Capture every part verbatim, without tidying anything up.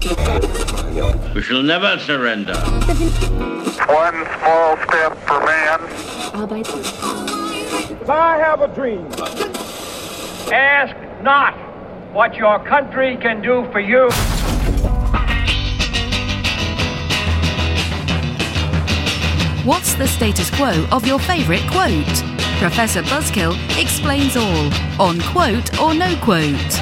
We shall never surrender. One small step for man. I have a dream. Ask not what your country can do for you. What's the status quo of your favourite quote? Professor Buzzkill explains all on Quote or No Quote.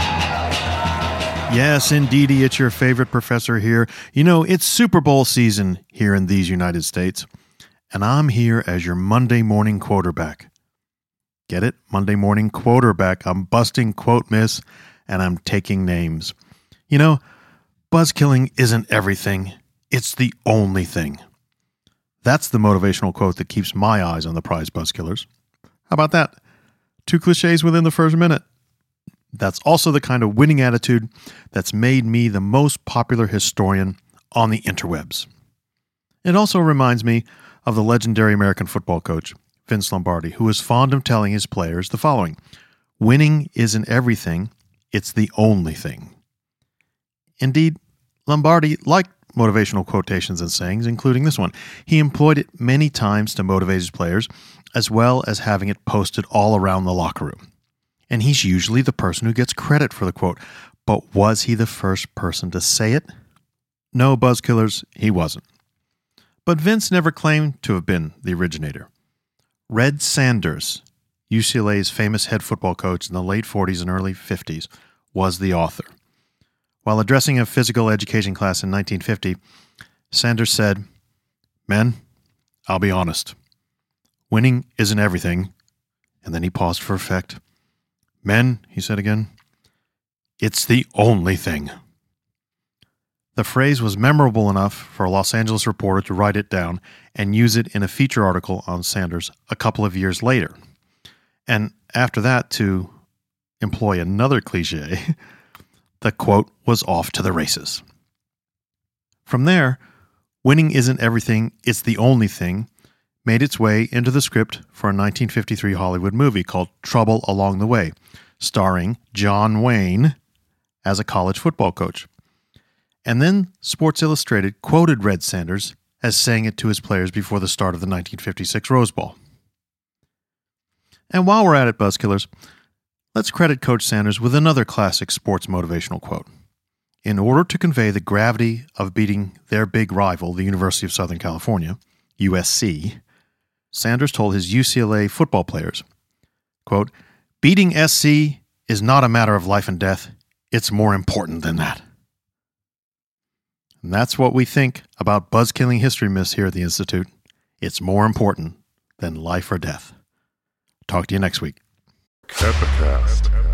Yes, indeedy, it's your favorite professor here. You know, it's Super Bowl season here in these United States, and I'm here as your Monday morning quarterback. Get it? Monday morning quarterback. I'm busting quote miss, and I'm taking names. You know, buzzkilling isn't everything. It's the only thing. That's the motivational quote that keeps my eyes on the prize buzzkillers. How about that? Two cliches within the first minute. That's also the kind of winning attitude that's made me the most popular historian on the interwebs. It also reminds me of the legendary American football coach, Vince Lombardi, who was fond of telling his players the following: winning isn't everything, it's the only thing. Indeed, Lombardi liked motivational quotations and sayings, including this one. He employed it many times to motivate his players, as well as having it posted all around the locker room. And he's usually the person who gets credit for the quote. But was he the first person to say it? No, buzzkillers, he wasn't. But Vince never claimed to have been the originator. Red Sanders, U C L A's famous head football coach in the late forties and early fifties, was the author. While addressing a physical education class in nineteen fifty, Sanders said, "Men, I'll be honest. Winning isn't everything." And then he paused for effect. "Men," he said again, "it's the only thing." The phrase was memorable enough for a Los Angeles reporter to write it down and use it in a feature article on Sanders a couple of years later. And after that, to employ another cliche, the quote was off to the races. From there, "Winning isn't everything, it's the only thing," made its way into the script for a nineteen fifty-three Hollywood movie called Trouble Along the Way, starring John Wayne as a college football coach. And then Sports Illustrated quoted Red Sanders as saying it to his players before the start of the nineteen fifty-six Rose Bowl. And while we're at it, buzzkillers, let's credit Coach Sanders with another classic sports motivational quote. In order to convey the gravity of beating their big rival, the University of Southern California, U S C, Sanders told his U C L A football players, quote, "Beating S C is not a matter of life and death. It's more important than that." And that's what we think about buzzkilling history myths here at the Institute. It's more important than life or death. Talk to you next week. Epicast.